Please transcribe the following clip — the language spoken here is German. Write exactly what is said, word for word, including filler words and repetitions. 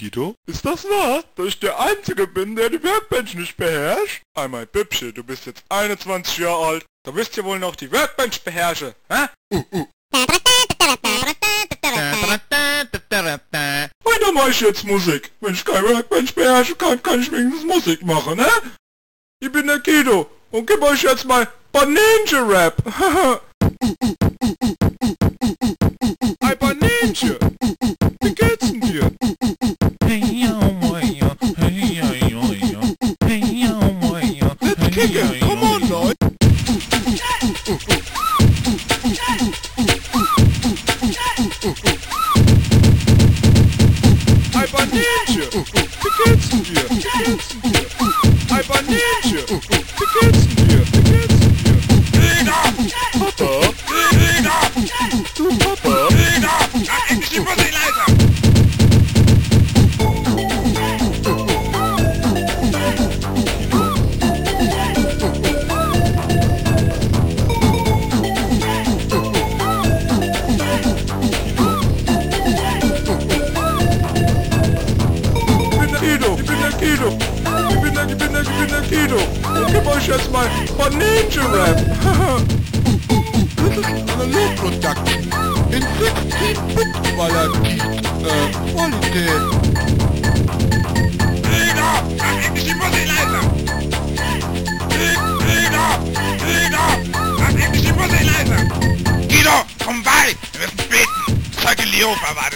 Guido? Ist das wahr, dass ich der Einzige bin, der die Workbench nicht beherrscht? Einmal Bübsche, du bist jetzt einundzwanzig Jahre alt. Da wirst du wohl noch die Workbench beherrschen, hä? Uh, uh. Und dann mach ich jetzt Musik. Wenn ich keine Workbench beherrschen kann, kann ich wenigstens Musik machen, ne? Ich bin der Guido und gebe euch jetzt mal Banange-Rap. Ein Banange. Wie geht's denn dir? Let's kick it. Come on, Leute. Ein Banange. Wie geht's denn dir? Wie geht's denn dir? Ein Banange. Wie geht's denn dir? Wie geht's denn dir? Peter! Papa? Peter! Du Papa? Peter! Mach endlich die Musik leiser! Ich bin der Guido! Ich bin der, ich bin der, ich bin der Guido! Ich gebe euch jetzt mal Banange-Rap! This is an Analog Production in sixteen bit Qualität. Äh, Qualität. Guido! Mach endlich die Musik leiser! Guido! Guido! Mach endlich die Musik leiser! Guido, komm bei! Wir müssen beten! Zeuge Jehova war